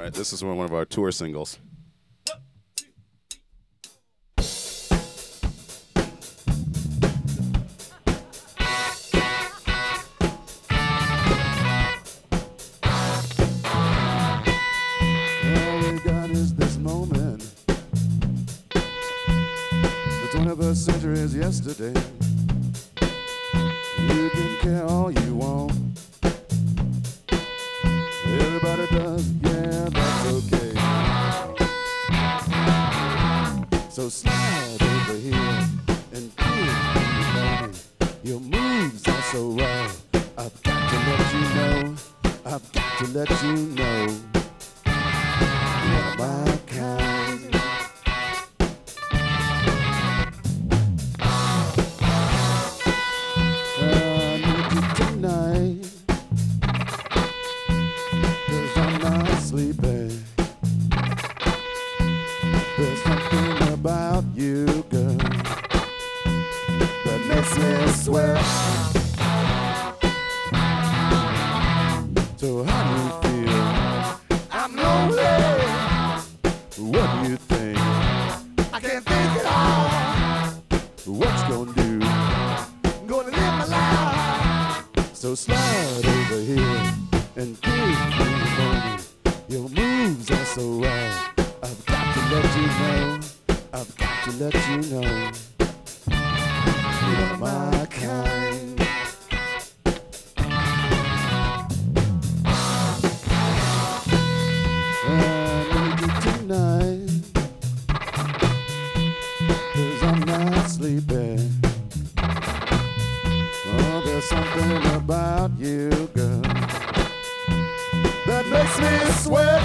right, this is one of our tour singles. All we got is this moment. The 21st century is yesterday. You can care all you want. Everybody does, yeah, that's okay. So slide over here and give me money. Your moves are so raw. I've got to let you know. I've got to let you know. You're my kind. I need you tonight, 'cause I'm not sleeping. There's something about you, girl, that makes me sweat. So how do you feel? I'm lonely. What do you think? I can't think at all. What you gonna do? I'm gonna live my life. So slide over here and give me the money. Your moves are so right. I've got to let you know. I've got to let you know. You're my kind. I need you tonight, 'cause I'm not sleeping. Oh, there's something about you, girl, that makes me sweat.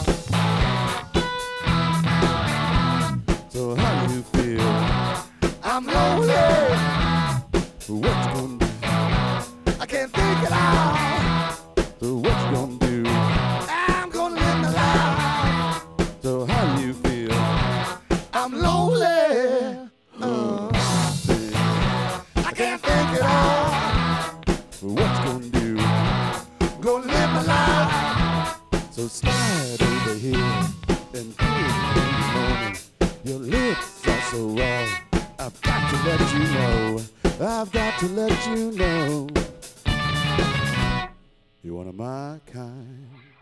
So how do you feel? I'm lonely. What you gonna do? I can't think it out. So what you gonna do? I'm gonna live my life. So how do you feel? I'm lonely. I can't think it out. What you gonna do? Gonna live my life. So slide over here and give me the moment. Your lips are so raw. I've got to let you know. I've got to let you know. You're one of my kind.